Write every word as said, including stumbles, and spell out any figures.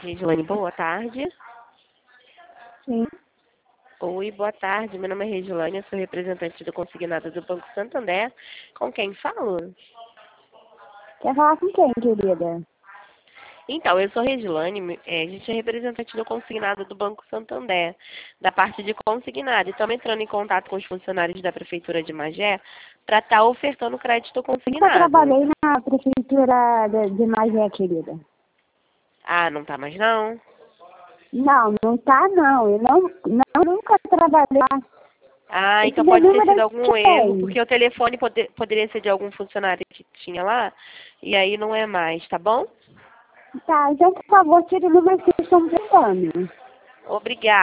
Regiane, boa tarde. Sim. Oi, boa tarde. Meu nome é Regiane, eu sou representante do consignado do Banco Santander. Com quem falo? Quer falar com quem, querida? Então, eu sou Regiane, é, a gente é representante do consignado do Banco Santander, da parte de consignado. E estamos entrando em contato com os funcionários da Prefeitura de Magé para estar ofertando crédito Nunca consignado. trabalhei na prefeitura de, de Magé, querida. Ah, não tá mais não? Não, não tá não. Eu não, não nunca trabalhei lá. Ah, Esse então meu pode ter número sido é algum de erro, quem? porque o telefone pode, poderia ser de algum funcionário que tinha lá, e aí não é mais, tá bom? Tá, então por favor, tire o número que vocês estão brincando. Obrigada.